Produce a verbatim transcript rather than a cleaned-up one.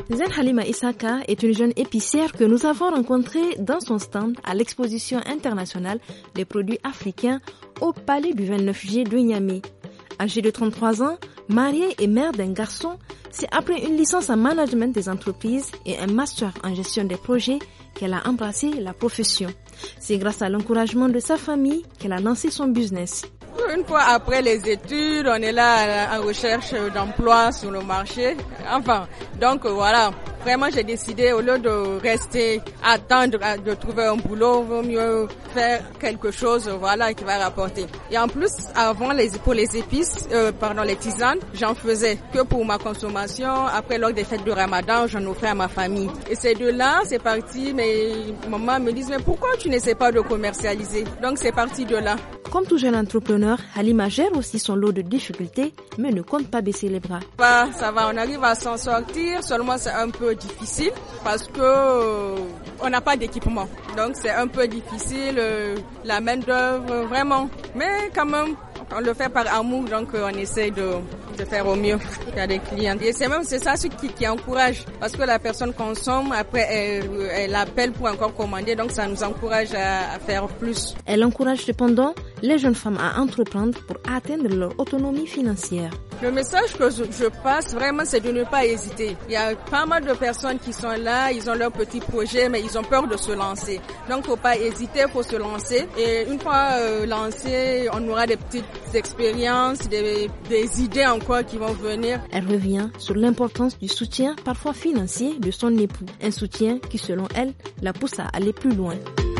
Zen Halima Isaka est une jeune épicière que nous avons rencontrée dans son stand à l'exposition internationale des produits africains au Palais du vingt-neuf juillet de Niamey. Âgée de trente-trois ans, mariée et mère d'un garçon, c'est après une licence en management des entreprises et un master en gestion des projets qu'elle a embrassé la profession. C'est grâce à l'encouragement de sa famille qu'elle a lancé son business. Une fois après les études, on est là en recherche d'emploi sur le marché. Enfin, donc voilà, vraiment j'ai décidé au lieu de rester à attendre de trouver un boulot, vaut mieux faire quelque chose, voilà, qui va rapporter. Et en plus, avant les pour les épices, euh, pardon, les tisanes, j'en faisais que pour ma consommation. Après, lors des fêtes de Ramadan, j'en offrais à ma famille. Et c'est de là, c'est parti. Mes mamans me disent mais pourquoi tu n'essaies pas de commercialiser? Donc c'est parti de là. Comme tout jeune entrepreneur, Halima gère aussi son lot de difficultés, mais ne compte pas baisser les bras. Bah, ça va, on arrive à s'en sortir. Seulement, c'est un peu difficile parce que euh, on n'a pas d'équipement. Donc, c'est un peu difficile, euh, la main d'œuvre, vraiment. Mais quand même, on le fait par amour, donc euh, on essaie de, de faire au mieux. Il y a des clients. Et c'est même c'est ça ce qui, qui encourage, parce que la personne consomme, après elle, elle appelle pour encore commander, donc ça nous encourage à, à faire plus. Elle encourage cependant les jeunes femmes à entreprendre pour atteindre leur autonomie financière. Le message que je, je passe vraiment, c'est de ne pas hésiter. Il y a pas mal de personnes qui sont là, ils ont leur petit projet, mais ils ont peur de se lancer. Donc, faut pas hésiter, faut se lancer. Et une fois euh, lancé, on aura des petites expériences, des, des idées encore qui vont venir. Elle revient sur l'importance du soutien, parfois financier, de son époux. Un soutien qui, selon elle, la pousse à aller plus loin.